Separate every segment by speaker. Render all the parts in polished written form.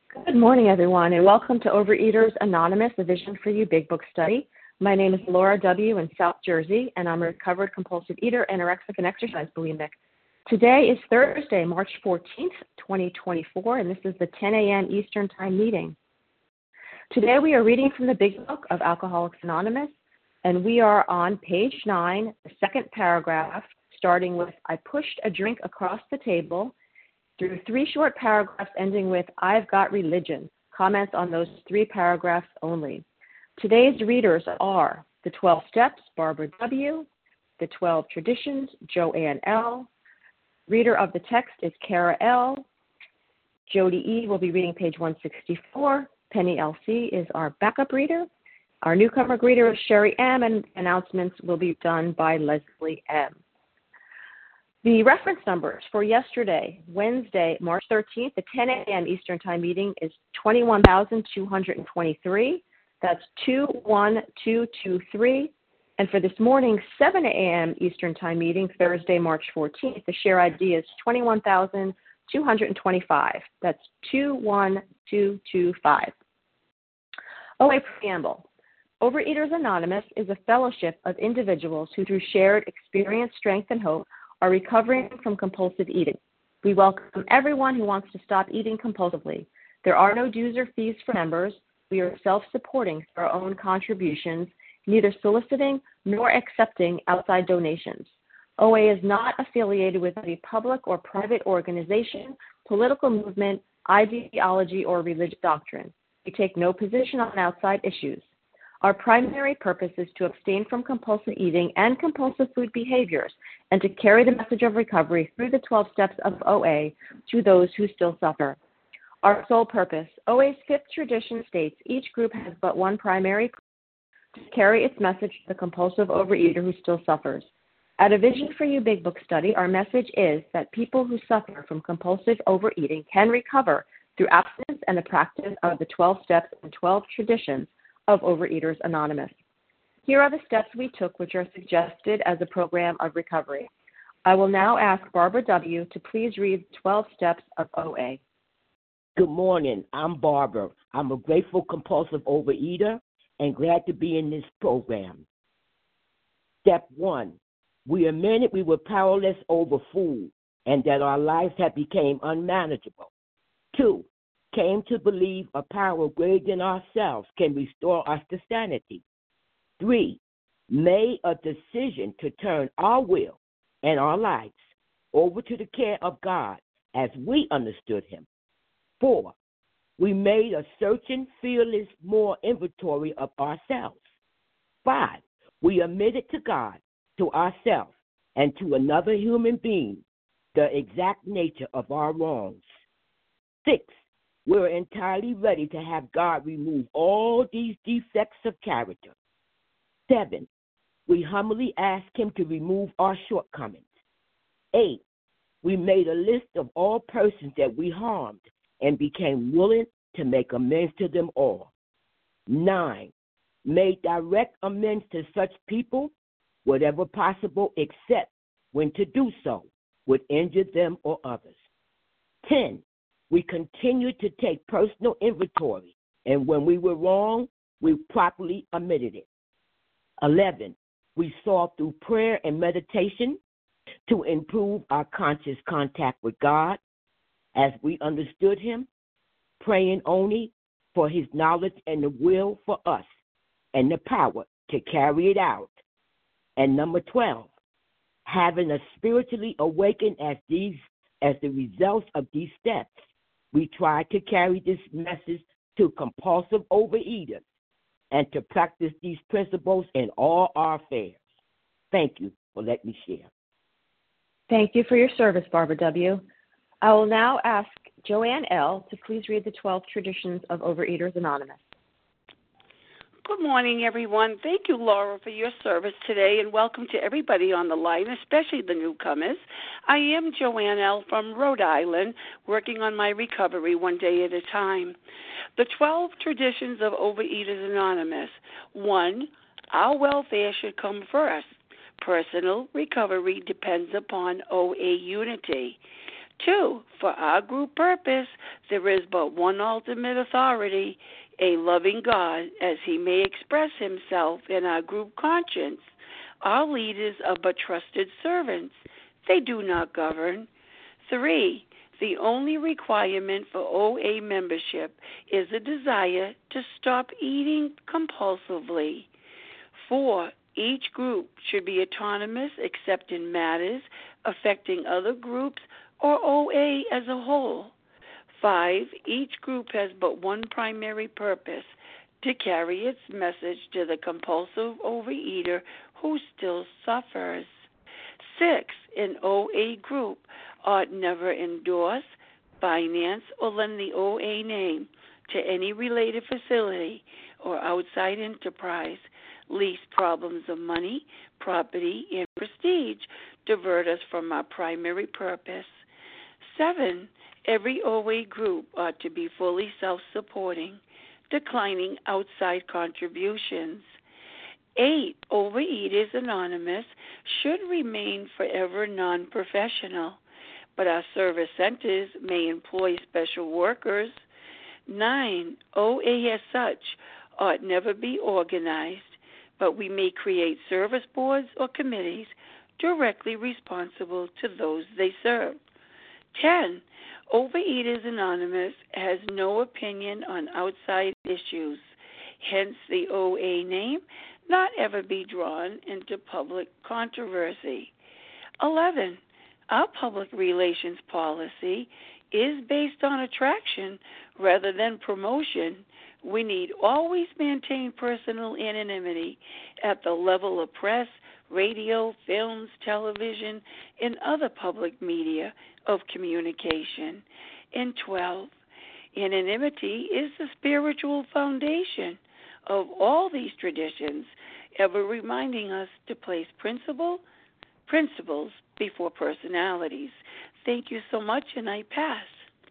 Speaker 1: Good morning, everyone, and welcome to Overeaters Anonymous, a Vision for You Big Book Study. My name is Laura W. in South Jersey, and I'm a recovered compulsive eater, anorexic, and exercise bulimic. Today is Thursday, March 14th, 2024, and this is the 10 a.m. Eastern Time meeting. Today we are reading from the Big Book of Alcoholics Anonymous, and we are on page 9, the second paragraph, starting with, I pushed a drink across the table, through 3 short paragraphs ending with, I've got religion. Comments on those 3 paragraphs only. Today's readers are the 12 Steps, Barbara W., the 12 Traditions, Joanne L. Reader of the text is Kara L. Jody E. will be reading page 164. Penny L.C. is our backup reader. Our newcomer greeter is Sherry M., and announcements will be done by Leslie M. The reference numbers for yesterday, Wednesday, March 13th, the 10 a.m. Eastern Time meeting is 21,223. That's 21223. And for this morning's 7 a.m. Eastern Time meeting, Thursday, March 14th, the share ID is 21,225. That's 21225. OA Preamble. Overeaters Anonymous is a fellowship of individuals who, through shared experience, strength, and hope, are recovering from compulsive eating. We welcome everyone who wants to stop eating compulsively. There are no dues or fees for members. We are self-supporting through our own contributions, neither soliciting nor accepting outside donations. OA is not affiliated with any public or private organization, political movement, ideology, or religious doctrine. We take no position on outside issues. Our primary purpose is to abstain from compulsive eating and compulsive food behaviors and to carry the message of recovery through the 12 steps of OA to those who still suffer. Our sole purpose, OA's 5th tradition states each group has but one primary purpose, to carry its message to the compulsive overeater who still suffers. At a Vision for You Big Book study, our message is that people who suffer from compulsive overeating can recover through abstinence and the practice of the 12 steps and 12 traditions of Overeaters Anonymous. Here are the steps we took which are suggested as a program of recovery. I will now ask Barbara W. to please read 12 steps of OA.
Speaker 2: Good morning. I'm Barbara. I'm a grateful compulsive overeater and glad to be in this program. Step 1. We admitted we were powerless over food and that our lives had become unmanageable. 2. Came to believe a power greater than ourselves can restore us to sanity. 3. Made a decision to turn our will and our lives over to the care of God as we understood Him. 4. We made a searching, fearless, more inventory of ourselves. 5. We admitted to God, to ourselves, and to another human being the exact nature of our wrongs. 6. We're entirely ready to have God remove all these defects of character. 7. We humbly ask Him to remove our shortcomings. 8. We made a list of all persons that we harmed and became willing to make amends to them all. 9. Made direct amends to such people, whatever possible, except when to do so would injure them or others. 10. We continued to take personal inventory, and when we were wrong, we properly admitted it. 11. We sought through prayer and meditation to improve our conscious contact with God as we understood Him, praying only for His knowledge and the will for us and the power to carry it out. And number 12, having a spiritually awakened as the results of these steps, we try to carry this message to compulsive overeaters and to practice these principles in all our affairs. Thank you for letting me share.
Speaker 1: Thank you for your service, Barbara W. I will now ask Joanne L. to please read the 12 traditions of Overeaters Anonymous.
Speaker 3: Good morning, everyone. Thank you, Laura, for your service today, and welcome to everybody on the line, especially the newcomers. I am Joanne L. from Rhode Island, working on my recovery one day at a time. The 12 traditions of Overeaters Anonymous. 1. Our welfare should come first. Personal recovery depends upon OA unity. 2, for our group purpose, there is but one ultimate authority, a loving God, as he may express himself in our group conscience. Our leaders are but trusted servants. They do not govern. 3, the only requirement for OA membership is a desire to stop eating compulsively. 4, each group should be autonomous except in matters affecting other groups or OA as a whole. 5, each group has but one primary purpose, to carry its message to the compulsive overeater who still suffers. 6, an OA group ought never endorse, finance, or lend the OA name to any related facility or outside enterprise, lest problems of money, property, and prestige divert us from our primary purpose. 7, every OA group ought to be fully self-supporting, declining outside contributions. 8, Overeaters Anonymous should remain forever non-professional, but our service centers may employ special workers. 9, OA as such ought never be organized, but we may create service boards or committees directly responsible to those they serve. 10, Overeaters Anonymous has no opinion on outside issues, hence the OA name not ever be drawn into public controversy. 11, our public relations policy is based on attraction rather than promotion. We need always maintain personal anonymity at the level of press, radio, films, television, and other public media of communication. And 12, anonymity is the spiritual foundation of all these traditions, ever reminding us to place principles before personalities. Thank you so much, and I pass.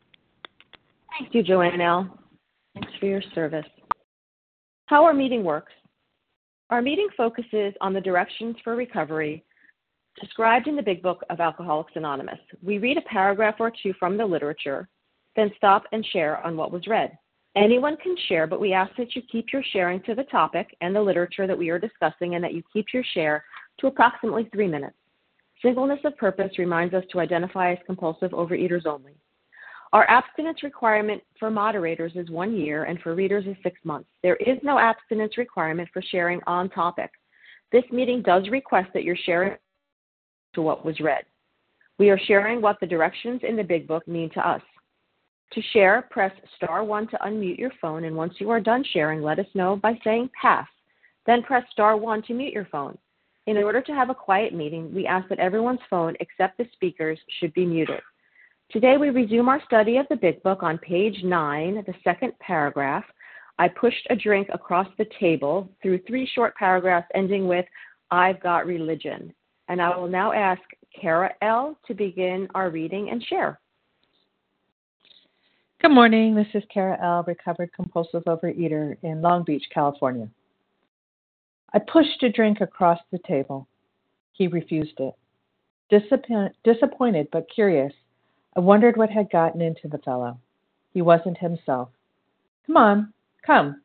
Speaker 1: Thank you, Joanne L. Thanks for your service. How our meeting works. Our meeting focuses on the directions for recovery described in the Big Book of Alcoholics Anonymous. We read a paragraph or two from the literature, then stop and share on what was read. Anyone can share, but we ask that you keep your sharing to the topic and the literature that we are discussing, and that you keep your share to approximately 3 minutes. Singleness of purpose reminds us to identify as compulsive overeaters only. Our abstinence requirement for moderators is 1 year, and for readers is 6 months. There is no abstinence requirement for sharing on topic. This meeting does request that you're sharing to what was read. We are sharing what the directions in the Big Book mean to us. To share, press star 1 to unmute your phone, and once you are done sharing, let us know by saying pass. Then press star 1 to mute your phone. In order to have a quiet meeting, we ask that everyone's phone except the speaker's should be muted. Today we resume our study of the Big Book on page 9, the second paragraph. I pushed a drink across the table through 3 short paragraphs ending with, I've got religion. And I will now ask Kara L. to begin our reading and share.
Speaker 4: Good morning. This is Kara L., recovered compulsive overeater in Long Beach, California. I pushed a drink across the table. He refused it. Disappointed but curious, I wondered what had gotten into the fellow. He wasn't himself. Come on, come.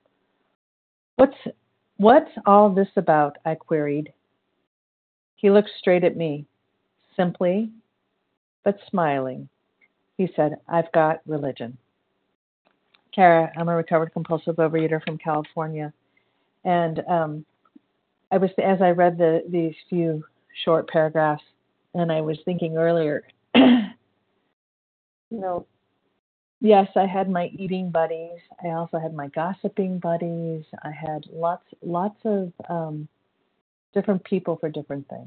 Speaker 4: What's all this about? I queried. He looked straight at me, simply but smiling. He said, I've got religion. Kara, I'm a recovered compulsive overeater from California. And as I read these few short paragraphs, and I was thinking earlier, yes, I had my eating buddies. I also had my gossiping buddies. I had lots of different people for different things.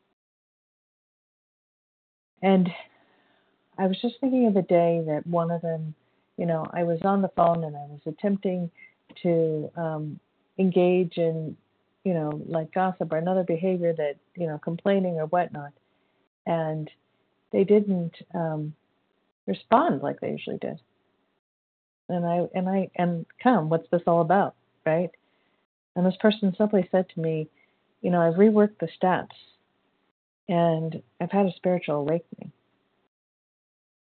Speaker 4: And I was just thinking of the day that one of them, I was on the phone and I was attempting to engage in, like gossip or another behavior that, complaining or whatnot. And they didn't respond like they usually did. And come, what's this all about, right? And this person simply said to me, I've reworked the steps and I've had a spiritual awakening.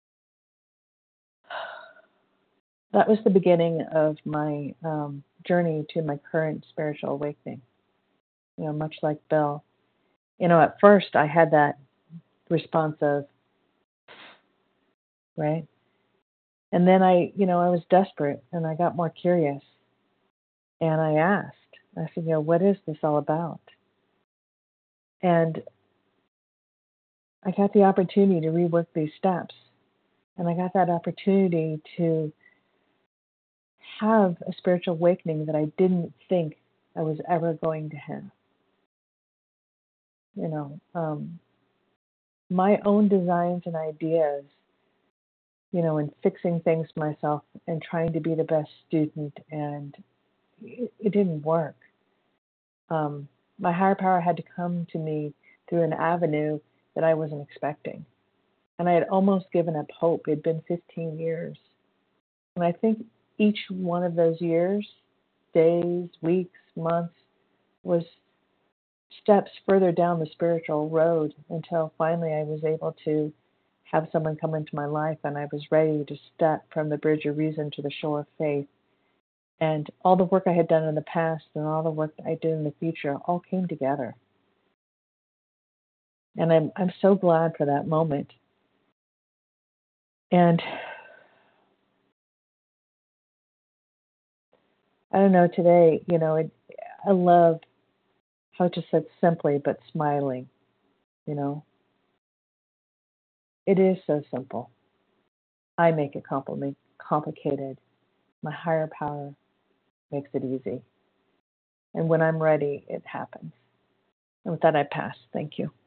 Speaker 4: that was the beginning of my journey to my current spiritual awakening. Much like Bill. At first I had that response of, right? And then I was desperate and I got more curious. And I said, what is this all about? And I got the opportunity to rework these steps. And I got that opportunity to have a spiritual awakening that I didn't think I was ever going to have. My own designs and ideas, and fixing things myself and trying to be the best student, and it didn't work. My higher power had to come to me through an avenue that I wasn't expecting. And I had almost given up hope. It had been 15 years. And I think each one of those years, days, weeks, months, was steps further down the spiritual road until finally I was able to have someone come into my life and I was ready to step from the bridge of reason to the shore of faith. And all the work I had done in the past and all the work that I did in the future all came together. And I'm so glad for that moment. And I don't know, today, I love how it just said simply but smiling, It is so simple. I make it complicated. My higher power makes it easy. And when I'm ready, it happens. And with that, I pass. Thank you.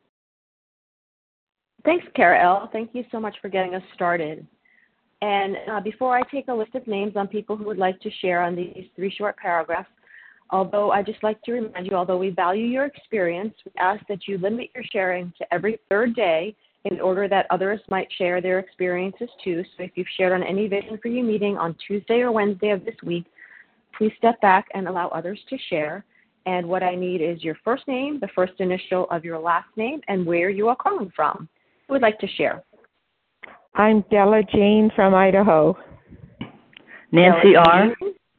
Speaker 1: Thanks, Cara L. Thank you so much for getting us started. And before I take a list of names on people who would like to share on these 3 short paragraphs, although I'd just like to remind you, although we value your experience, we ask that you limit your sharing to every 3rd day in order that others might share their experiences too. So if you've shared on any Vision for You meeting on Tuesday or Wednesday of this week, please step back and allow others to share. And what I need is your first name, the first initial of your last name, and where you are calling from. Who would like to share?
Speaker 5: I'm Della Jean from Idaho.
Speaker 6: Nancy R.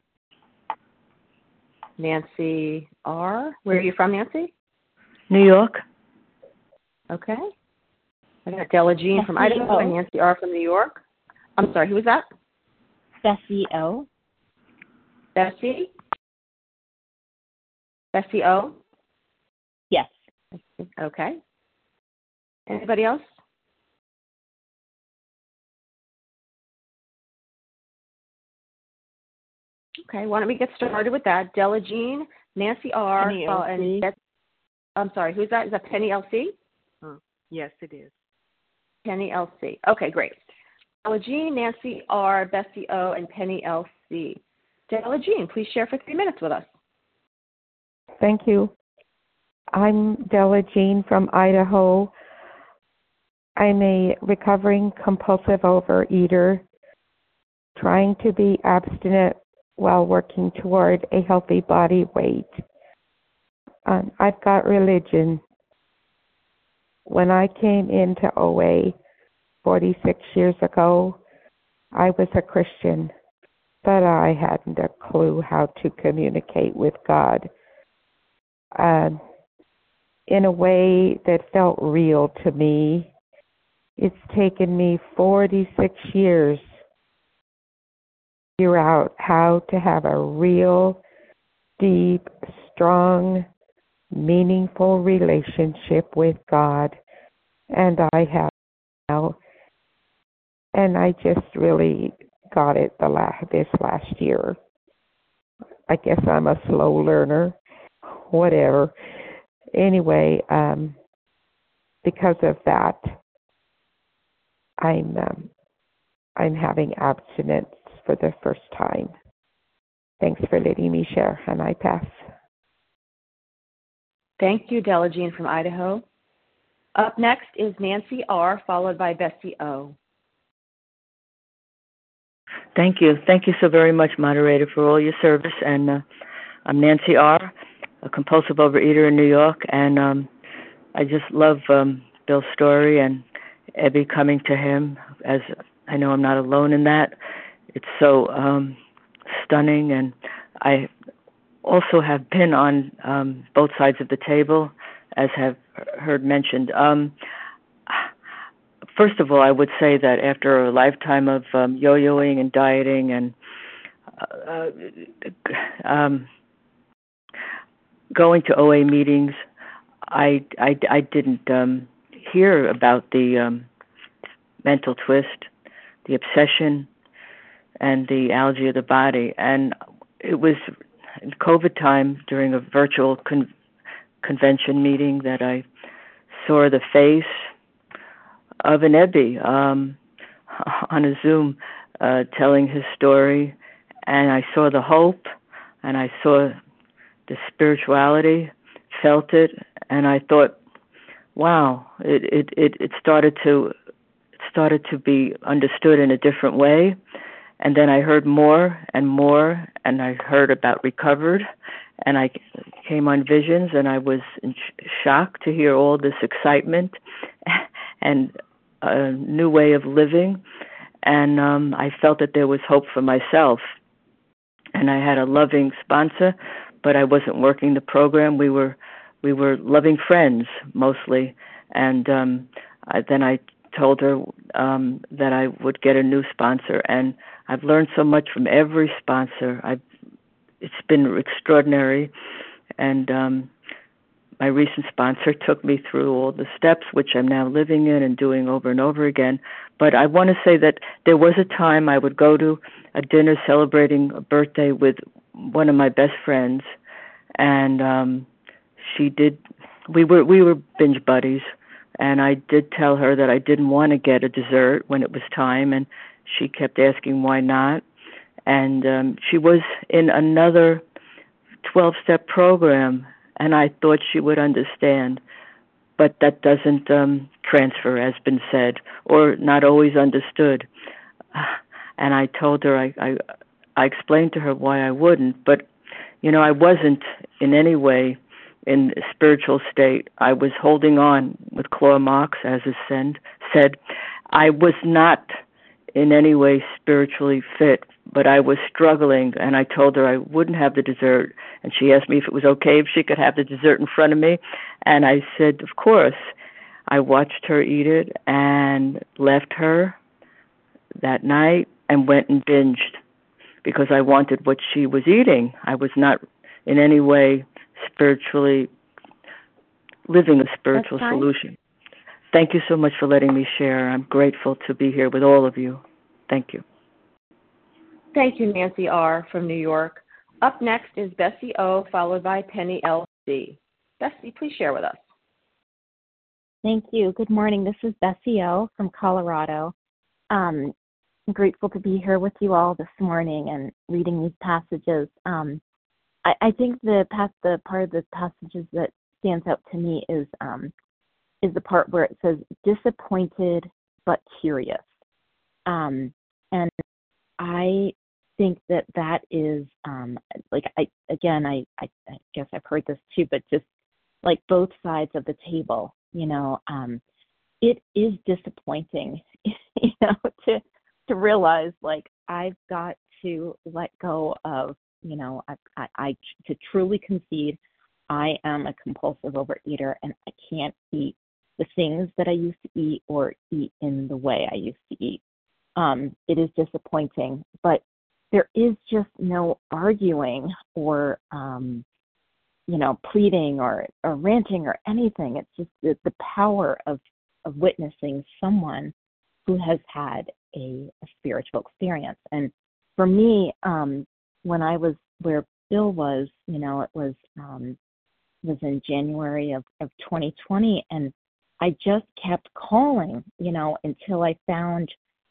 Speaker 1: Nancy R. Where are you from, Nancy?
Speaker 6: New York.
Speaker 1: Okay. I got Della Jean from Idaho and Nancy R. from New York. I'm sorry, who was that?
Speaker 7: Bessie O.
Speaker 1: Bessie? Bessie O?
Speaker 7: Yes.
Speaker 1: Okay. Anybody else? Okay, why don't we get started with that? Della Jean, Nancy R.
Speaker 6: Penny LC.
Speaker 1: And I'm sorry, who's that? Is that Penny LC?
Speaker 6: Yes, it is.
Speaker 1: Penny LC. Okay, great. Della Jean, Nancy R., Bessie O., and Penny LC. Della Jean, please share for 3 minutes with us.
Speaker 5: Thank you. I'm Della Jean from Idaho. I'm a recovering compulsive overeater, trying to be abstinent while working toward a healthy body weight. I've got religion. When I came into OA 46 years ago, I was a Christian, but I hadn't a clue how to communicate with God in a way that felt real to me. It's taken me 46 years to figure out how to have a real, deep, strong, meaningful relationship with God, and I have now. And I just really got it this last year. I guess I'm a slow learner, whatever. Anyway, because of that, I'm having abstinence for the first time. Thanks for letting me share, and I pass.
Speaker 1: Thank you, Della Jean from Idaho. Up next is Nancy R., followed by Bessie O.
Speaker 6: Thank you. Thank you so very much, moderator, for all your service. And I'm Nancy R., a compulsive overeater in New York, and I just love Bill's story and Ebby coming to him, as I know I'm not alone in that. it's so stunning. And I also have been on both sides of the table, as have heard mentioned. First of all, I would say that after a lifetime of yo-yoing and dieting and going to OA meetings, I didn't hear about the mental twist, the obsession, and the algae of the body. And it was in COVID time during a virtual convention meeting that I saw the face of an Ebby on a Zoom telling his story, and I saw the hope, and I saw the spirituality, felt it, and I thought, wow, it started to be understood in a different way. And then I heard more and more, and I heard about Recovered, and I came on Visions, and I was in shock to hear all this excitement and a new way of living. And I felt that there was hope for myself. And I had a loving sponsor, but I wasn't working the program. We were loving friends mostly. And then I told her that I would get a new sponsor, and I've learned so much from every sponsor. It's been extraordinary, and my recent sponsor took me through all the steps, which I'm now living in and doing over and over again. But I want to say that there was a time I would go to a dinner celebrating a birthday with one of my best friends, and we were binge buddies, and I did tell her that I didn't want to get a dessert when it was time, and she kept asking why not. And she was in another 12-step program, and I thought she would understand. But that doesn't transfer, as been said, or not always understood. And I told her, I explained to her why I wouldn't. But, I wasn't in any way in a spiritual state. I was holding on with Claude Marx, as is said. I was not in any way spiritually fit, but I was struggling, and I told her I wouldn't have the dessert, and she asked me if it was okay if she could have the dessert in front of me, and I said, of course. I watched her eat it and left her that night and went and binged because I wanted what she was eating. I was not in any way spiritually living a spiritual solution. Thank you so much for letting me share. I'm grateful to be here with all of you. Thank you.
Speaker 1: Thank you, Nancy R. from New York. Up next is Bessie O., followed by Penny L.C. Bessie, please share with us.
Speaker 7: Thank you. Good morning. This is Bessie O. from Colorado. I'm grateful to be here with you all this morning and reading these passages. I think the part of the passages that stands out to me is the part where it says disappointed but curious. And I think that is I guess I've heard this too, but just like both sides of the table, it is disappointing, to realize like I've got to let go of, I to truly concede I am a compulsive overeater and I can't eat the things that I used to eat or eat in the way I used to eat. It is disappointing, but there is just no arguing or, pleading or ranting or anything. It's just the power of witnessing someone who has had a spiritual experience. And for me, when I was where Bill was, it was in January of 2020, and I just kept calling, until I found,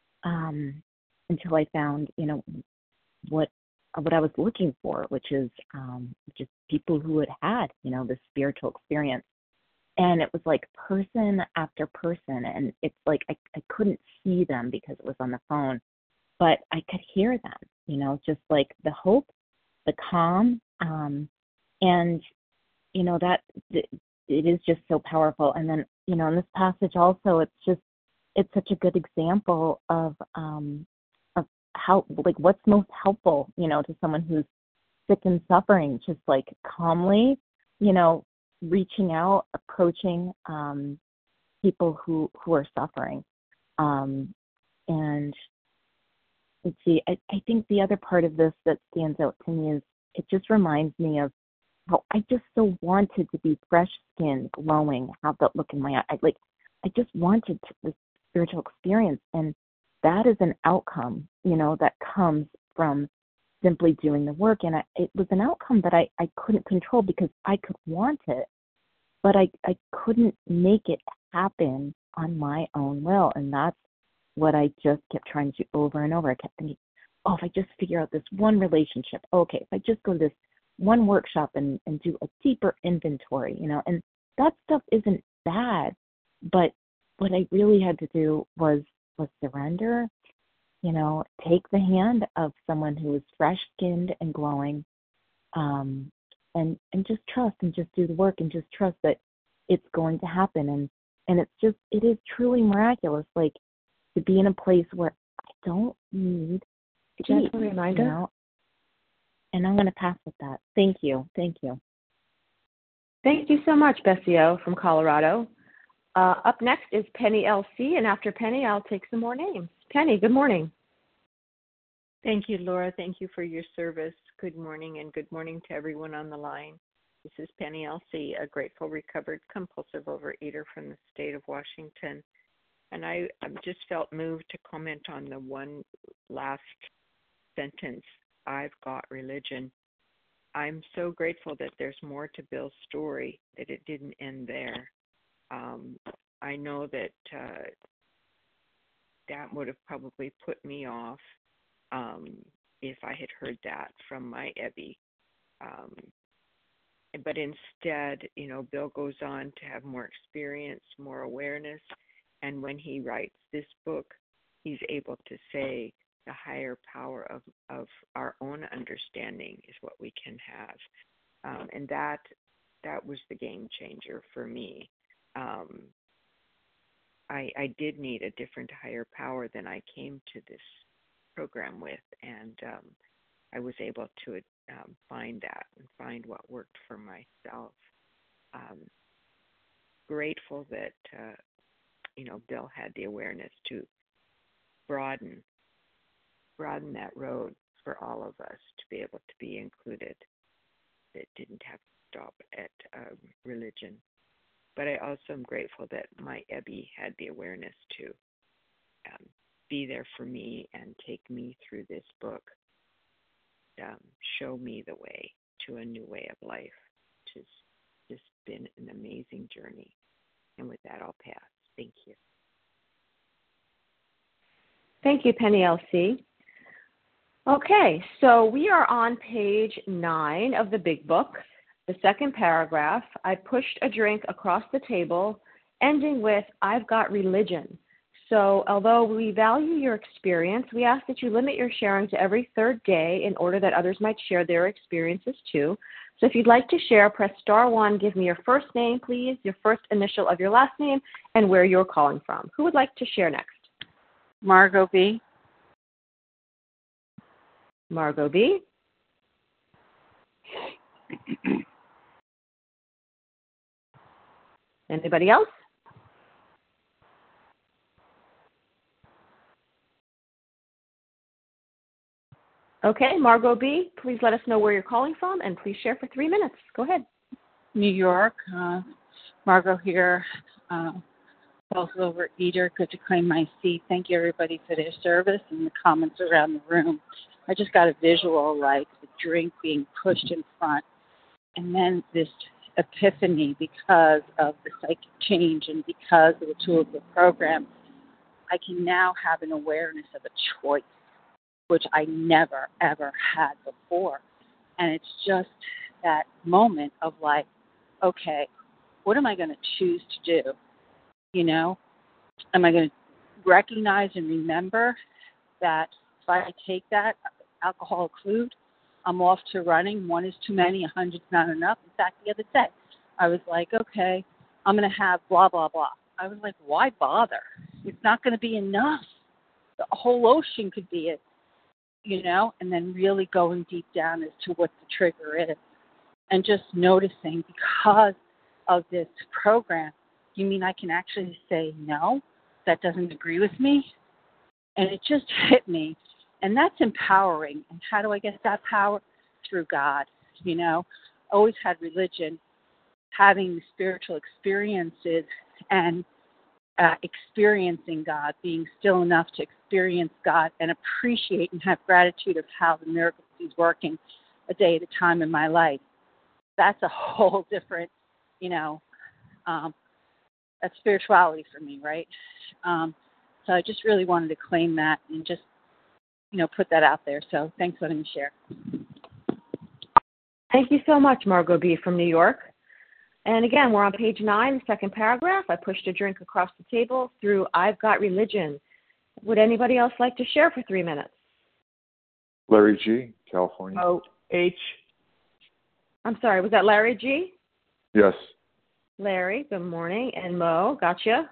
Speaker 7: what I was looking for, which is just people who had this spiritual experience. And it was like person after person, and it's like I couldn't see them because it was on the phone, but I could hear them, just like the hope, the calm, and that it is just so powerful. And then in this passage also, it's such a good example of what's most helpful, to someone who's sick and suffering, just like calmly, reaching out, approaching people who are suffering. And let's see, I think the other part of this that stands out to me is it just reminds me of how I just so wanted to be fresh-skinned, glowing, have that look in my eye. I just wanted this spiritual experience, and that is an outcome, that comes from simply doing the work. And it was an outcome that I couldn't control because I could want it, but I couldn't make it happen on my own will. And that's what I just kept trying to do over and over. I kept thinking, if I just figure out this one relationship, okay, if I just go to this one workshop and do a deeper inventory, and that stuff isn't bad, but what I really had to do was surrender, take the hand of someone who is fresh-skinned and glowing, and just trust and just do the work and just trust that it's going to happen. And it is truly miraculous, like to be in a place where I don't need to eat,
Speaker 1: reminder.
Speaker 7: And I'm going to pass with that. Thank you. Thank you.
Speaker 1: Thank you so much, Bessie O from Colorado. Up next is Penny LC, and after Penny, I'll take some more names. Penny, good morning.
Speaker 8: Thank you, Laura. Thank you for your service. Good morning, and good morning to everyone on the line. This is Penny LC, a grateful, recovered, compulsive overeater from the state of Washington. And I just felt moved to comment on the one last sentence, I've got religion. I'm so grateful that there's more to Bill's story, that it didn't end there. I know that that would have probably put me off if I had heard that from my Ebby. But instead, Bill goes on to have more experience, more awareness, and when he writes this book, he's able to say the higher power of our own understanding is what we can have. And that was the game changer for me. I did need a different higher power than I came to this program with, and I was able to find that and find what worked for myself. Grateful that Bill had the awareness to broaden that road for all of us to be able to be included. That didn't have to stop at religion. But I also am grateful that my Ebby had the awareness to be there for me and take me through this book, show me the way to a new way of life, which has just been an amazing journey. And with that, I'll pass. Thank you.
Speaker 1: Thank you, Penny LC. Okay, so we are on page 9 of the big book. The second paragraph, I pushed a drink across the table, ending with, I've got religion. So although we value your experience, we ask that you limit your sharing to every third day in order that others might share their experiences too. So if you'd like to share, press star 1. Give me your first name, please, your first initial of your last name, and where you're calling from. Who would like to share next?
Speaker 3: Margot B.
Speaker 1: Margot B. Anybody else? Okay, Margot B., please let us know where you're calling from, and please share for 3 minutes. Go ahead.
Speaker 9: New York. Margot here, compulsive overeater. Good to claim my seat. Thank you, everybody, for their service and the comments around the room. I just got a visual, like the drink being pushed in front, and then this epiphany because of the psychic change and because of the tools of the program. I can now have an awareness of a choice, which I never, ever had before. And it's just that moment of like, okay, what am I going to choose to do? Am I going to recognize and remember that if I take that alcoholic food, I'm off to running. 1 is too many, 100's not enough. In fact, the other day, I was like, okay, I'm going to have blah, blah, blah. I was like, why bother? It's not going to be enough. The whole ocean could be it. and then really going deep down as to what the trigger is. And just noticing, because of this program, you mean I can actually say no, that doesn't agree with me? And it just hit me. And that's empowering. And how do I get that power? Through God. Always had religion, having spiritual experiences and experiencing God, being still enough to experience God and appreciate and have gratitude of how the miracle He's working a day at a time in my life. That's a whole different, that's spirituality for me, right? So I just really wanted to claim that and just, put that out there. So thanks for letting me share.
Speaker 1: Thank you so much, Margot B. from New York. And again, we're on page 9, the second paragraph. I pushed a drink across the table through I've Got Religion. Would anybody else like to share for 3 minutes?
Speaker 10: Larry G., California.
Speaker 11: H.
Speaker 1: I'm sorry, was that Larry G.?
Speaker 10: Yes.
Speaker 1: Larry, good morning. And Mo, gotcha.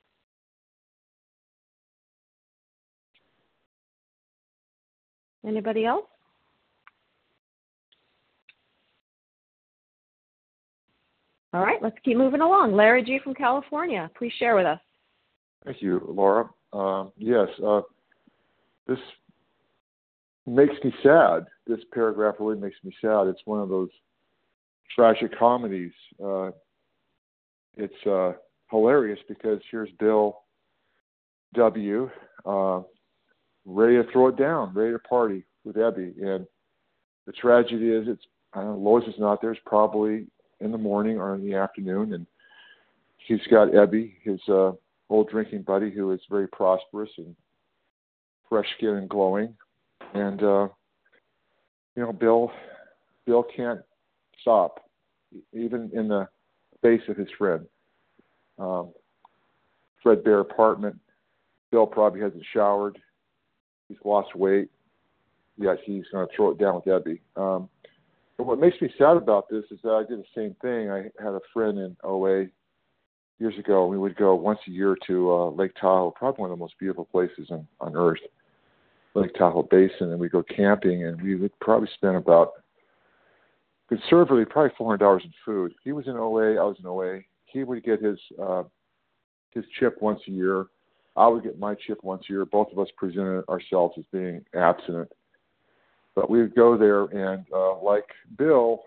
Speaker 1: Anybody else? All right, let's keep moving along. Larry G. from California, please share with us.
Speaker 10: Thank you, Laura. Yes, this makes me sad. This paragraph really makes me sad. It's one of those tragic comedies. It's hilarious because here's Bill W. Ready to throw it down, ready to party with Ebby. And the tragedy is, Lois is not there. It's probably in the morning or in the afternoon, and he's got Ebby, his old drinking buddy, who is very prosperous and fresh skin and glowing. And Bill can't stop, even in the face of his friend. Threadbare apartment. Bill probably hasn't showered. He's lost weight. Yet he's going to throw it down with Ebby. But what makes me sad about this is that I did the same thing. I had a friend in OA years ago. We would go once a year to Lake Tahoe, probably one of the most beautiful places on earth, Lake Tahoe Basin, and we'd go camping, and we would probably spend about, conservatively, probably $400 in food. He was in OA, I was in OA. He would get his chip once a year. I would get my chip once a year. Both of us presented ourselves as being abstinent. But we would go there, and like Bill,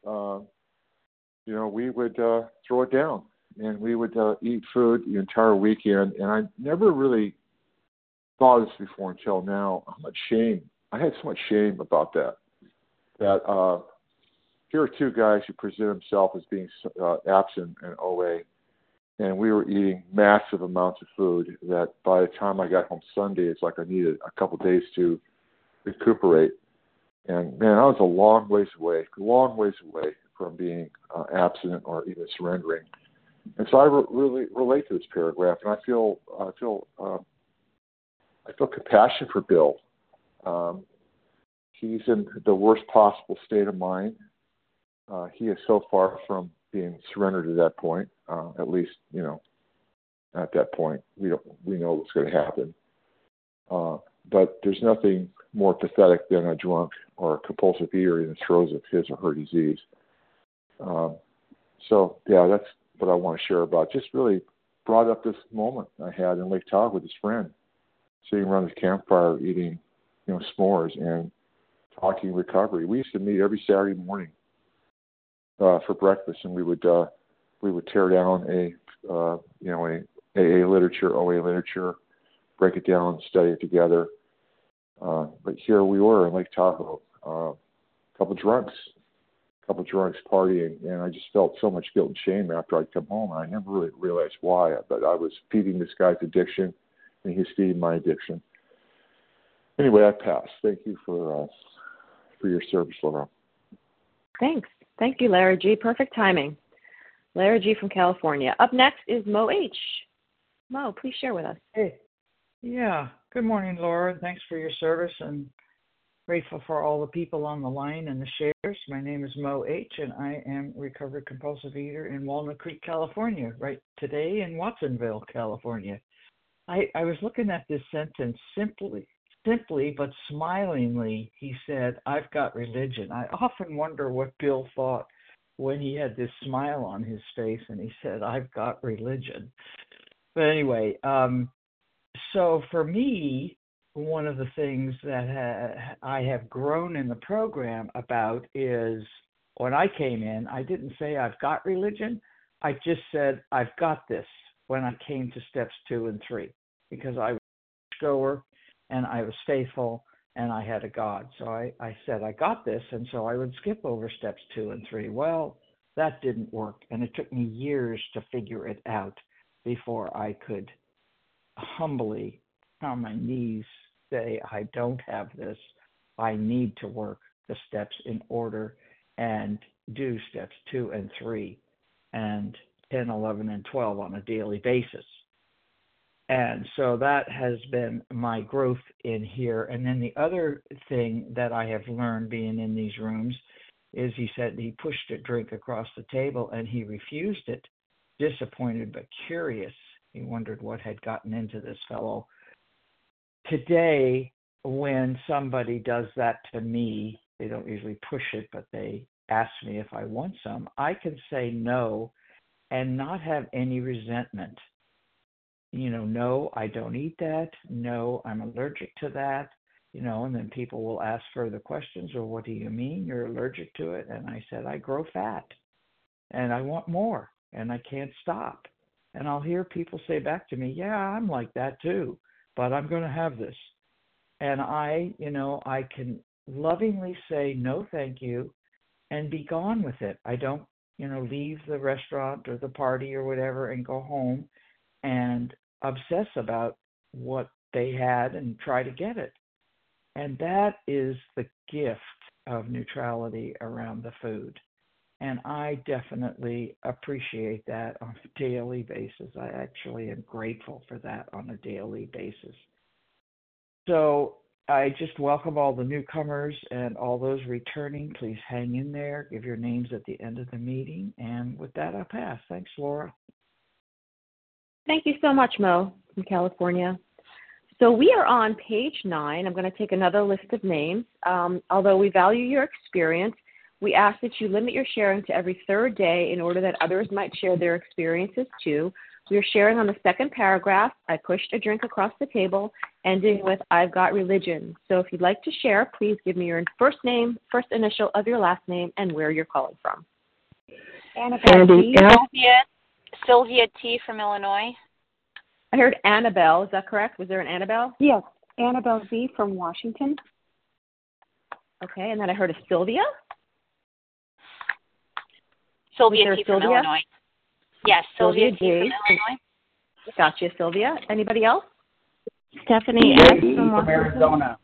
Speaker 10: we would throw it down, and we would eat food the entire weekend. And I never really thought of this before until now. How much shame. I had so much shame about that. That here are two guys who present themselves as being absent in OA, and we were eating massive amounts of food that by the time I got home Sunday, it's like I needed a couple days to recuperate. And, man, I was a long ways away from being abstinent or even surrendering. And so I really relate to this paragraph, and I feel compassion for Bill. He's in the worst possible state of mind. He is so far from being surrendered at that point. At least, at that point, we know what's going to happen. But there's nothing more pathetic than a drunk or a compulsive eater in the throes of his or her disease. So, that's what I want to share about. Just really brought up this moment I had in Lake Tahoe with his friend, sitting around his campfire eating, s'mores and talking recovery. We used to meet every Saturday morning for breakfast, and we would tear down a AA literature, OA literature, break it down, study it together. But here we were in Lake Tahoe, a couple drunks partying, and I just felt so much guilt and shame after I'd come home. I never really realized why, but I was feeding this guy's addiction, and he was feeding my addiction. Anyway, I pass. Thank you for your service, Laura.
Speaker 1: Thanks. Thank you, Larry G. Perfect timing. Larry G. from California. Up next is Mo H. Mo, please share with us.
Speaker 11: Hey. Yeah. Good morning, Laura. Thanks for your service, and grateful for all the people on the line and the shares. My name is Mo H., and I am a recovered compulsive eater in Walnut Creek, California, right today in Watsonville, California. I was looking at this sentence, simply simply but smilingly, he said, "I've got religion." I often wonder what Bill thought when he had this smile on his face and he said, "I've got religion." But anyway, so for me, one of the things that I have grown in the program about is when I came in, I didn't say I've got religion. I just said I've got this when I came to steps 2 and 3 because I was a goer and I was faithful and I had a God. So I said I got this, and so I would skip over steps 2 and 3. Well, that didn't work, and it took me years to figure it out before I could humbly on my knees say, I don't have this. I need to work the steps in order and do steps 2 and 3 and 10, 11, and 12 on a daily basis. And so that has been my growth in here. And then the other thing that I have learned being in these rooms is he said he pushed a drink across the table and he refused it, disappointed but curious. He wondered what had gotten into this fellow. Today, when somebody does that to me, they don't usually push it, but they ask me if I want some, I can say no and not have any resentment. No, I don't eat that. No, I'm allergic to that. And then people will ask further questions. Well, what do you mean you're allergic to it? And I said, I grow fat and I want more and I can't stop. And I'll hear people say back to me, yeah, I'm like that too, but I'm going to have this. And I can lovingly say, no, thank you, and be gone with it. I don't, leave the restaurant or the party or whatever and go home and obsess about what they had and try to get it. And that is the gift of neutrality around the food. And I definitely appreciate that on a daily basis. I actually am grateful for that on a daily basis. So I just welcome all the newcomers and all those returning. Please hang in there. Give your names at the end of the meeting. And with that, I'll pass. Thanks, Laura.
Speaker 1: Thank you so much, Mo, from California. So we are on page 9. I'm going to take another list of names. Although we value your experience, we ask that you limit your sharing to every third day in order that others might share their experiences too. We are sharing on the second paragraph. I pushed a drink across the table, ending with I've got religion. So if you'd like to share, please give me your first name, first initial of your last name, and where you're calling from.
Speaker 12: Sylvia T. from Illinois.
Speaker 1: I heard Annabelle. Is that correct? Was there an Annabelle?
Speaker 13: Yes, Annabelle Z. from Washington.
Speaker 1: Okay, and then I heard a Sylvia.
Speaker 12: Sylvia T. from Illinois. Yes, Sylvia T. from Illinois.
Speaker 1: Gotcha, Sylvia. Anybody else?
Speaker 13: Stephanie S. from
Speaker 14: Arizona.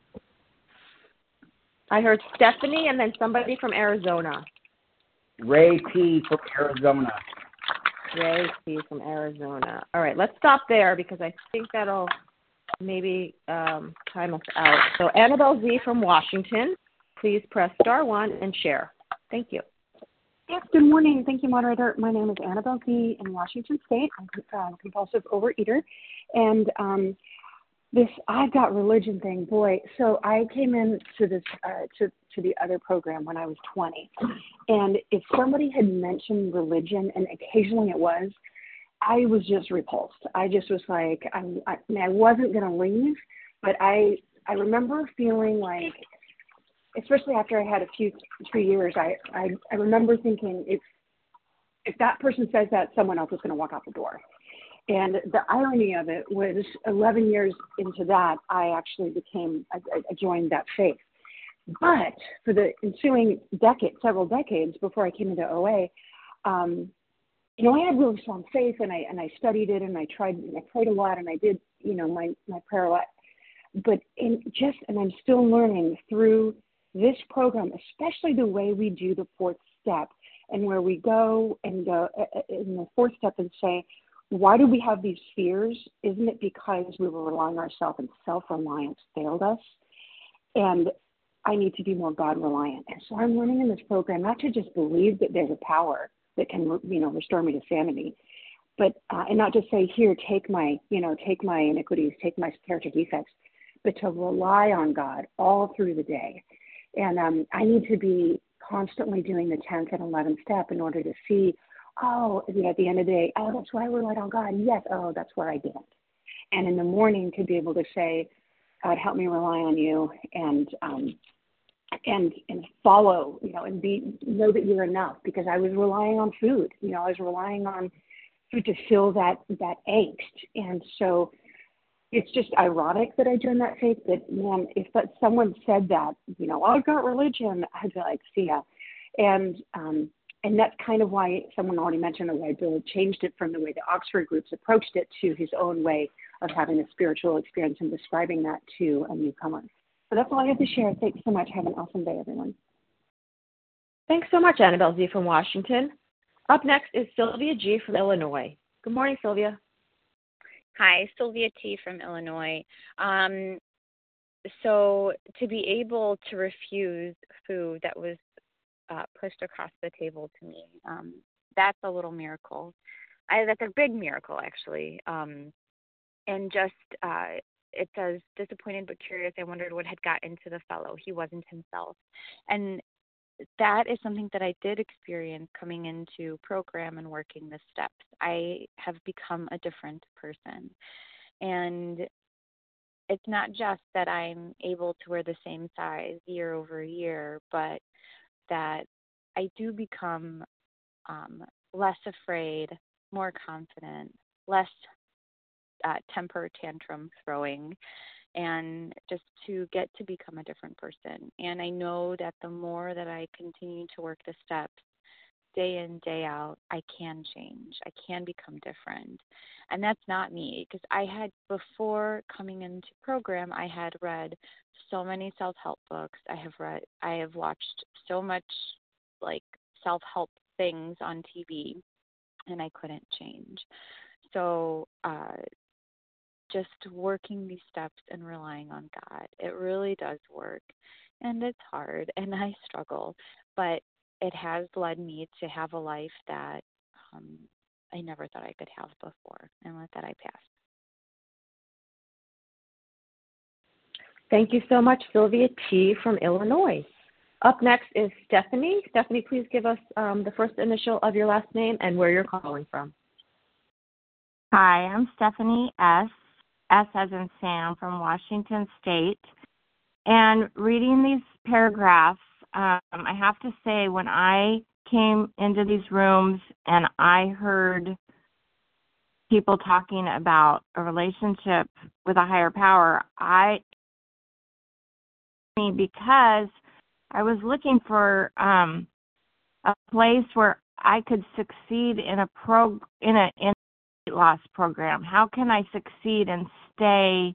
Speaker 1: I heard Stephanie and then somebody from Arizona.
Speaker 14: Ray T. from Arizona.
Speaker 1: Ray T. from Arizona. All right, let's stop there because I think that'll maybe time us out. So Annabelle Z. from Washington, please press *1 and share. Thank you.
Speaker 13: Yes, good morning. Thank you, moderator. My name is Annabelle Z. in Washington State. I'm a compulsive overeater. And this I've got religion thing, boy. So I came in to this to the other program when I was 20. And if somebody had mentioned religion, and occasionally it was, I was just repulsed. I just was like, I wasn't going to leave, but I remember feeling like, especially after I had a few years, I remember thinking if that person says that, someone else is going to walk out the door. And the irony of it was 11 years into that, I actually I joined that faith. But for the ensuing several decades before I came into OA, I had really strong faith, and I studied it, and I prayed a lot, and I did, my prayer a lot. But I'm still learning through this program, especially the way we do the fourth step, and where we go in the fourth step and say, why do we have these fears? Isn't it because we were relying on ourselves and self-reliance failed us? And I need to be more God-reliant. And so I'm learning in this program not to just believe that there's a power that can, restore me to sanity, but and not just say, here, take my iniquities, take my character defects, but to rely on God all through the day. And I need to be constantly doing the 10th and 11th step in order to see, at the end of the day, that's where I relied on God. Yes, that's where I didn't. And in the morning to be able to say, God, help me rely on you and follow, and know that you're enough, because I was relying on food. I was relying on food to fill that angst. And so it's just ironic that I joined that faith, that, man, if someone said that, I've got religion, I'd be like, see ya. And that's kind of why someone already mentioned the way Bill changed it from the way the Oxford groups approached it to his own way of having a spiritual experience and describing that to a newcomer. So that's all I have to share. Thanks so much. Have an awesome day, everyone.
Speaker 1: Thanks so much, Annabelle Z. from Washington. Up next is Sylvia G. from Illinois. Good morning, Sylvia.
Speaker 15: Hi, Sylvia T. from Illinois. So to be able to refuse food that was pushed across the table to me, that's a little miracle. That's a big miracle, actually. And just, it says, disappointed but curious, I wondered what had got into the fellow. He wasn't himself. And that is something that I did experience coming into program and working the steps. I have become a different person. And it's not just that I'm able to wear the same size year over year, but that I do become less afraid, more confident, less temper tantrum throwing, and just to get to become a different person. And I know that the more that I continue to work the steps day in, day out, I can change. I can become different. And that's not me, because I had, before coming into program, I had read so many self-help books. I have watched so much like self-help things on TV, and I couldn't change. So just working these steps and relying on God, it really does work. And it's hard, and I struggle, but it has led me to have a life that I never thought I could have before. And with that, I pass.
Speaker 1: Thank you so much, Sylvia T. from Illinois. Up next is Stephanie. Stephanie, please give us the first initial of your last name and where you're calling from.
Speaker 5: Hi, I'm Stephanie S. S as in Sam from Washington State. And reading these paragraphs, I have to say, when I came into these rooms and I heard people talking about a relationship with a higher power, because I was looking for a place where I could succeed in a weight loss program. How can I succeed and stay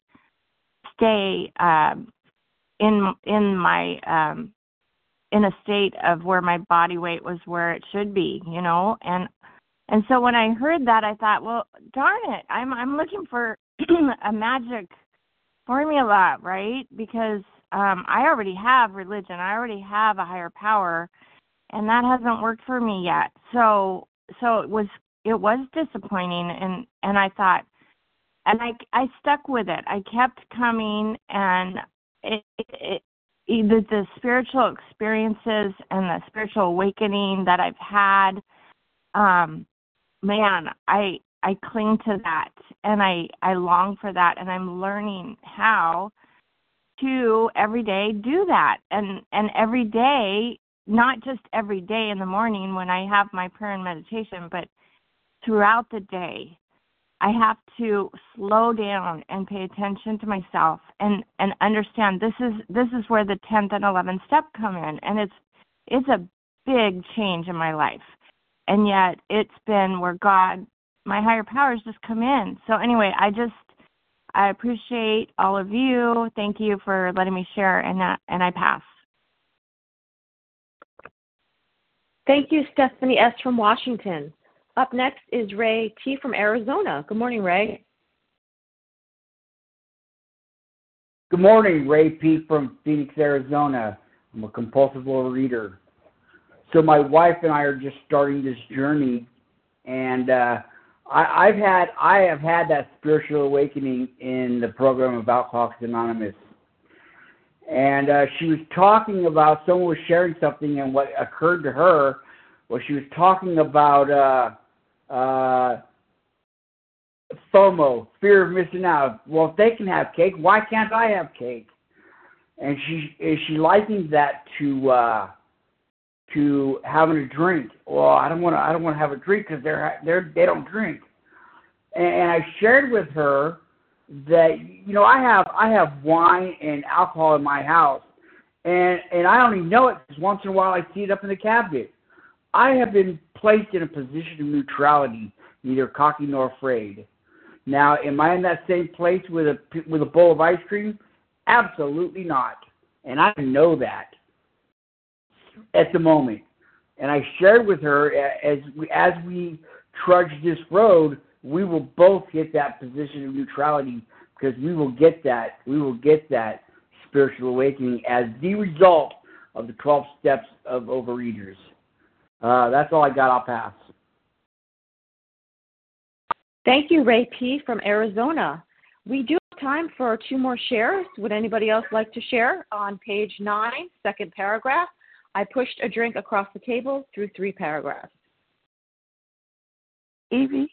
Speaker 5: in a state of where my body weight was where it should be, and so when I heard that, I thought, well, darn it, I'm looking for a magic formula, right? Because I already have religion, I already have a higher power, and that hasn't worked for me yet. So it was disappointing, and I thought, and I stuck with it. I kept coming, and the spiritual experiences and the spiritual awakening that I've had, I cling to that, and I long for that, and I'm learning how to every day do that, and every day, not just every day in the morning when I have my prayer and meditation, but throughout the day. I have to slow down and pay attention to myself and understand this is where the 10th and 11th step come in, and it's a big change in my life, and yet it's been where God, my higher powers, just come in. So anyway, I appreciate all of you. Thank you for letting me share, and I pass.
Speaker 1: Thank you, Stephanie S. from Washington. Up next is Ray T. from Arizona. Good morning, Ray.
Speaker 14: Good morning, Ray P. from Phoenix, Arizona. I'm a compulsive overeater. So my wife and I are just starting this journey, and I have had that spiritual awakening in the program of Alcoholics Anonymous. And she was talking about, someone was sharing something, and what occurred to her was she was talking about FOMO, fear of missing out. Well, if they can have cake, why can't I have cake? And she likens that to having a drink. Well, I don't want to have a drink because they don't drink. And I shared with her that I have wine and alcohol in my house, and I don't even know it because once in a while I see it up in the cabinet. I have been placed in a position of neutrality, neither cocky nor afraid. Now, am I in that same place with a bowl of ice cream? Absolutely not, and I know that at the moment. And I shared with her as we trudge this road, we will both hit that position of neutrality because we will get that spiritual awakening as the result of the 12 steps of Overeaters. That's all I got. I'll pass.
Speaker 1: Thank you, Ray P. from Arizona. We do have time for 2 more shares. Would anybody else like to share? On page 9, second paragraph, I pushed a drink across the table through 3 paragraphs.
Speaker 16: Evie?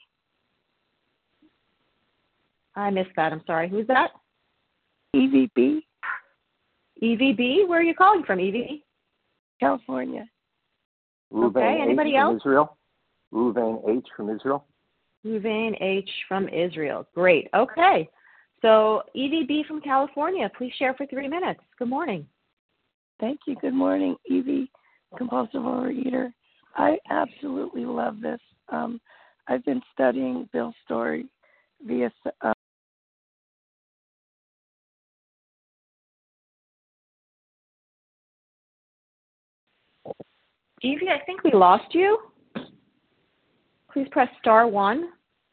Speaker 1: I missed that. I'm sorry. Who's that?
Speaker 16: Evie B.
Speaker 1: Evie B. Where are you calling from, Evie?
Speaker 16: California.
Speaker 1: Okay. Anybody else?
Speaker 17: Israel. Ruvain H. from Israel.
Speaker 1: Ruvain H. from Israel. Great. Okay. So Evie B. from California, please share for 3 minutes. Good morning.
Speaker 16: Thank you. Good morning, Evie, compulsive overeater. I absolutely love this. I've been studying Bill's story via
Speaker 1: Evie, I think we lost you. Please press *1.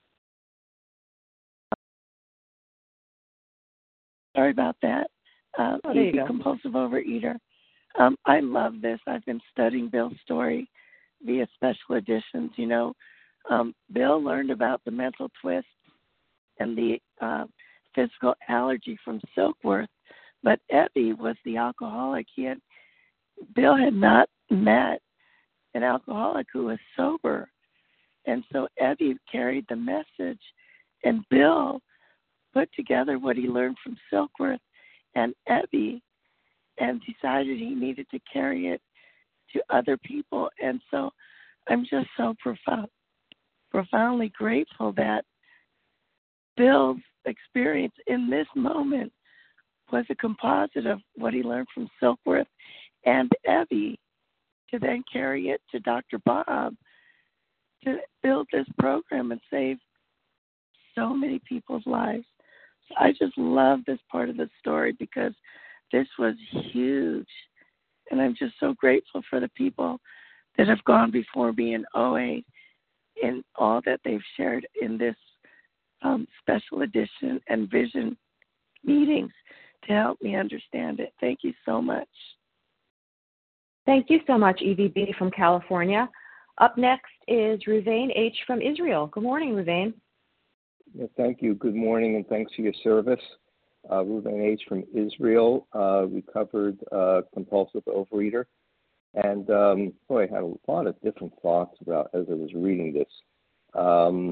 Speaker 16: Sorry about that.
Speaker 1: There you go.
Speaker 16: Compulsive overeater. I love this. I've been studying Bill's story via special editions. Bill learned about the mental twist and the physical allergy from Silkworth, but Evie was the alcoholic. Bill had not met an alcoholic who was sober, and so Evie carried the message, and Bill put together what he learned from Silkworth and Evie and decided he needed to carry it to other people. And so I'm just so profoundly grateful that Bill's experience in this moment was a composite of what he learned from Silkworth and Evie to then carry it to Dr. Bob to build this program and save so many people's lives. So I just love this part of the story because this was huge. And I'm just so grateful for the people that have gone before me in OA and all that they've shared in this special edition and vision meetings to help me understand it. Thank you so much.
Speaker 1: Thank you so much, Evie B. from California. Up next is Ruvain H. from Israel. Good morning, Ruvain.
Speaker 18: Yeah, thank you. Good morning, and thanks for your service. Ruvain H. from Israel, recovered compulsive overeater. And I had a lot of different thoughts about as I was reading this. I'm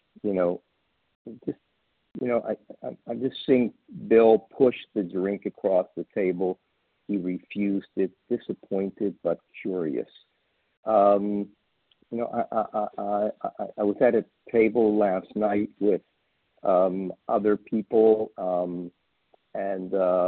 Speaker 18: just seeing Bill push the drink across the table. He refused it, disappointed but curious. I was at a table last night with other people, and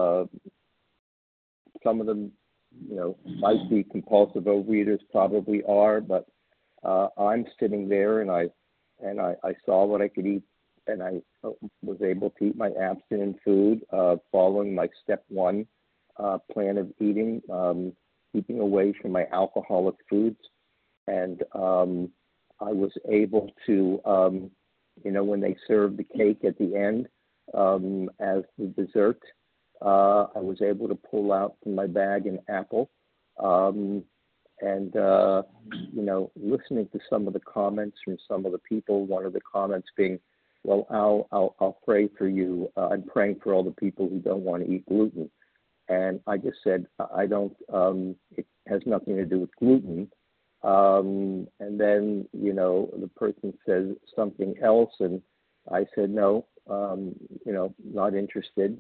Speaker 18: some of them, might be compulsive overeaters, probably are, but I'm sitting there and I saw what I could eat, and I was able to eat my abstinent food, following my step 1 plan of eating, keeping away from my alcoholic foods. And I was able to, when they served the cake at the end as the dessert, I was able to pull out from my bag an apple. And listening to some of the comments from some of the people, one of the comments being, well, I'll pray for you. I'm praying for all the people who don't want to eat gluten. And I just said, I don't, it has nothing to do with gluten. And then, the person says something else, and I said, no, not interested.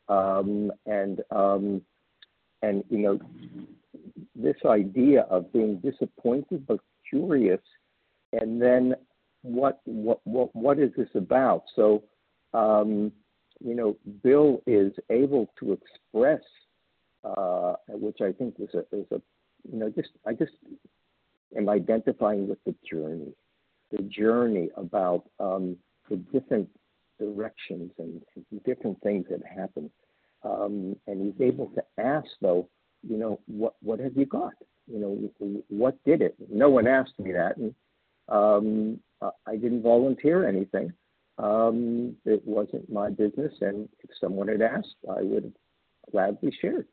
Speaker 18: This idea of being disappointed but curious, and then what is this about? So, Bill is able to express, which I think is I just am identifying with the journey about the different directions and different things that happen. And he's able to ask, though, what have you got? What did it? No one asked me that, and I didn't volunteer anything. It wasn't my business, and if someone had asked, I would have gladly shared.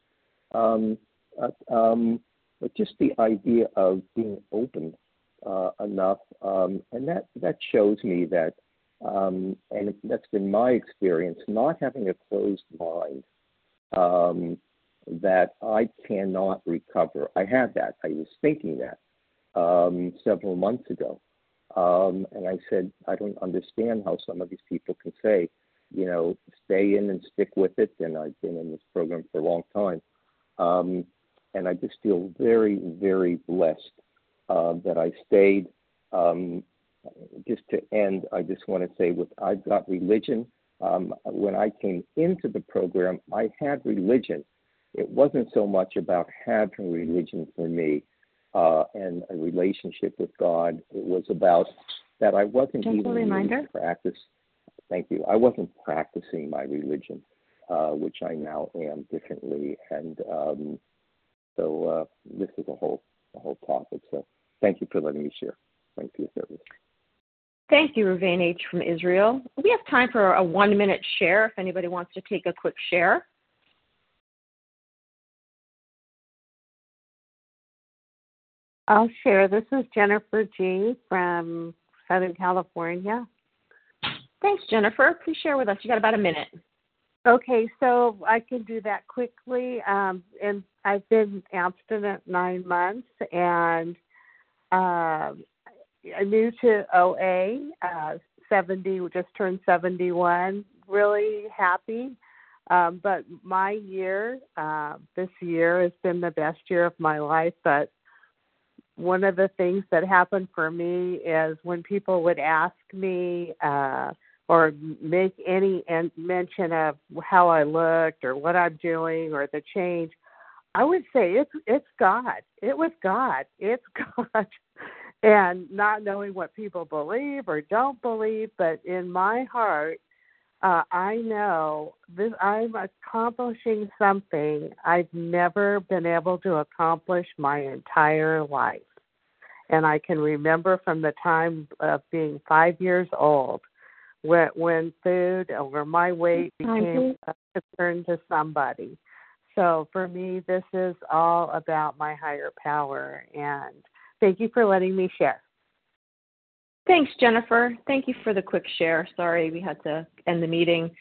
Speaker 18: But just the idea of being open enough, and that shows me that, and that's been my experience, not having a closed mind, that I cannot recover. I had that. I was thinking that several months ago. And I said, I don't understand how some of these people can say, stay in and stick with it. And I've been in this program for a long time. And I just feel very, very blessed that I stayed. Just to end, I just want to say I've got religion. When I came into the program, I had religion. It wasn't so much about having religion for me and a relationship with God. It was about that I wasn't even practice. Thank you. I wasn't practicing my religion, which I now am differently. And so this is a whole topic. So thank you for letting me share. Thanks for your service.
Speaker 1: Thank you, Ruvain H. from Israel. We have time for a 1-minute share if anybody wants to take a quick share.
Speaker 3: I'll share. This is Jennifer G. from Southern California.
Speaker 1: Thanks, Jennifer. Please share with us. You got about a minute.
Speaker 3: Okay, so I can do that quickly. And I've been abstinent 9 months, and new to OA, 70, just turned 71. Really happy. But my year, this year has been the best year of my life. But one of the things that happened for me is when people would ask me or make any mention of how I looked or what I'm doing or the change, I would say it's God. It was God. It's God. And not knowing what people believe or don't believe, but in my heart, I know this. I'm accomplishing something I've never been able to accomplish my entire life. And I can remember from the time of being 5 years old when food or my weight became a concern to somebody. So for me, this is all about my higher power. And thank you for letting me share.
Speaker 1: Thanks, Jennifer. Thank you for the quick share. Sorry we had to end the meeting.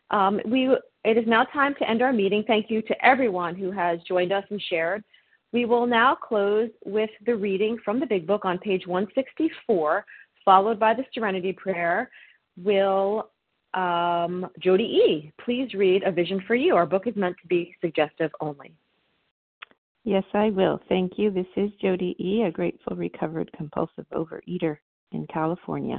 Speaker 1: It is now time to end our meeting. Thank you to everyone who has joined us and shared. We will now close with the reading from the Big Book on page 164, followed by the Serenity Prayer. Will Jody E. please read A Vision for You? Our book is meant to be suggestive only.
Speaker 5: Yes, I will. Thank you. This is Jody E., a grateful, recovered, compulsive overeater in California.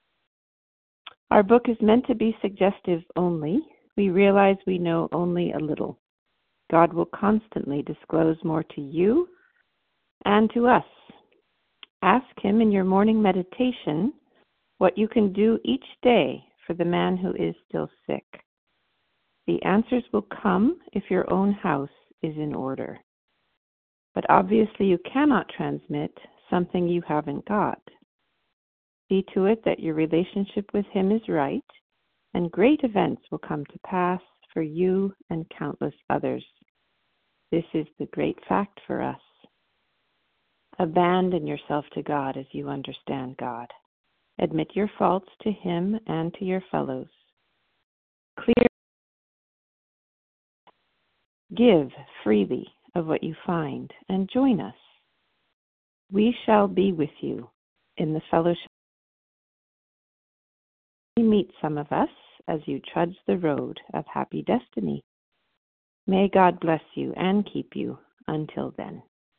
Speaker 5: Our book is meant to be suggestive only. We realize we know only a little. God will constantly disclose more to you and to us. Ask Him in your morning meditation what you can do each day for the man who is still sick. The answers will come if your own house is in order. But obviously you cannot transmit something you haven't got. See to it that your relationship with Him is right, and great events will come to pass for you and countless others. This is the great fact for us. Abandon yourself to God as you understand God. Admit your faults to Him and to your fellows. Clear. Give freely of what you find and join us. We shall be with you in the fellowship. Meet some of us as you trudge the road of happy destiny. May God bless you and keep you until then.